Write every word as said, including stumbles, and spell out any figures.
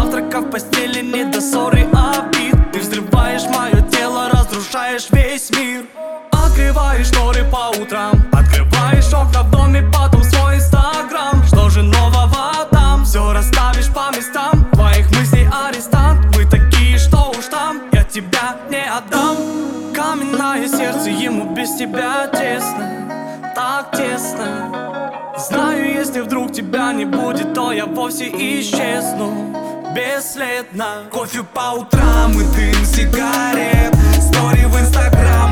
завтрака в постели, не до ссоры, обид. Ты взрываешь мое тело, разрушаешь весь мир. Открываешь шторы по утрам, открываешь окна в доме, потом свой инстаграм. Что же нового там? Все расставишь по местам. Твоих мыслей арестант. Вы такие, что уж там, я тебя не отдам. Каменное сердце, ему без тебя тесно, так тесно. Знаю, если вдруг тебя не будет, то я вовсе исчезну бесследно. Кофе по утрам и дым сигарет, стори в инстаграм.